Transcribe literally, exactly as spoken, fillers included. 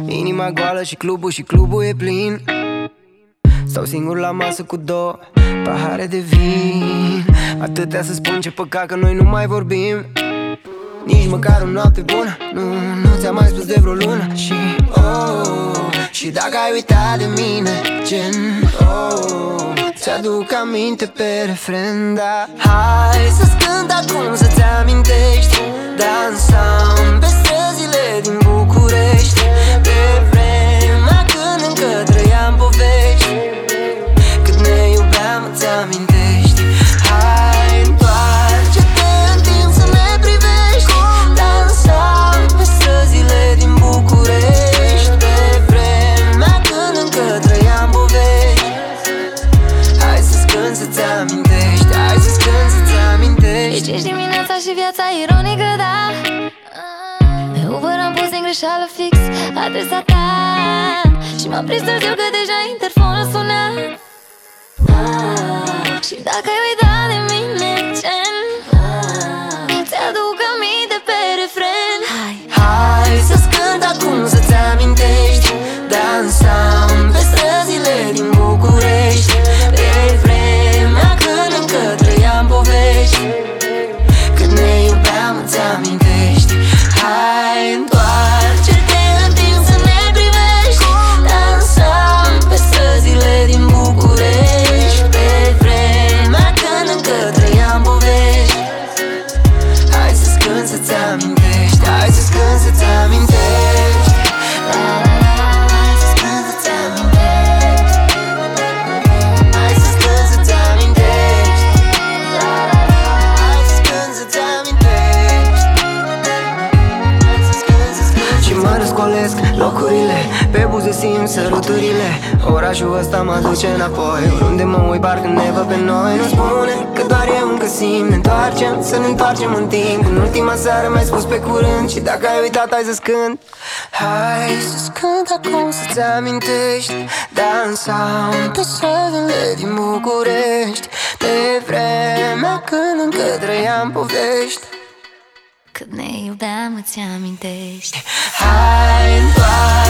Inima goală și clubul și clubul e plin. Stau singur la masă cu două pahare de vin. Atâtea să spun, ce păcat că noi nu mai vorbim. Nici măcar o noapte bună Nu, nu ți-am mai spus de vreo lună. Și, oh, și dacă ai uitat de mine, gen, oh, ți-aduc aminte pe refren, da. Hai să-ți cânt acum să-ți amintești. Dansam pe străzile din București, pe vremea când încă trăiam povești. Cât ne iubeam, îți amintești. Hai, întoarce-te în timp să ne privești. Dansam pe străzile din București, pe vremea când încă trăiam povești. Hai să-ți cânt să-ți amintești. Hai să-ți cânt să-ți amintești. Deci ești dimineața și viața ironică, da. Pe Uber am pus din greșeală fix adresa ta și m-am prins târziu că deja interfonul suna. Și dacă ai uitat de mine, gen, ți-aduc aminte pe refren. Hai, hai să-ți cânt acum să-ți amintești. Dansam pe străzile din București, pe vremea când încă trăiam povești. Când ne iubeam, îți amintești. Hai, întoarce-te în timp să ne privești. Dansam pe străzile din București, pe vremea când încă trăiam povești. Hai să-ți cânt să-ți amintești. Hai să-ți cânt să-ți amintești. La, la, la, hai să-ți cânt să-ți amintești. Hai să-ți cânt să-ți amintești. La, la, la, hai să-ți cânt să-ți amintești. Hai să-ți cânt să-ți amintești. Și mă răscolesc locurile, pe buze simt săruturile. Orașul ăsta mă duce înapoi, oriunde mă uit parcă ne văd pe noi. Nu spune că doar eu încă simt. Ne întoarcem, să ne întoarcem în timp. În ultima seară mi-ai spus pe curând. Și dacă ai uitat, hai să-ți cânt. Hai să-ți cânt acum să-ți amintești. Dansam pe străzile din București, pe vremea când încă trăiam povești. cât ne iubeam, îți amintești. Hai, întoarce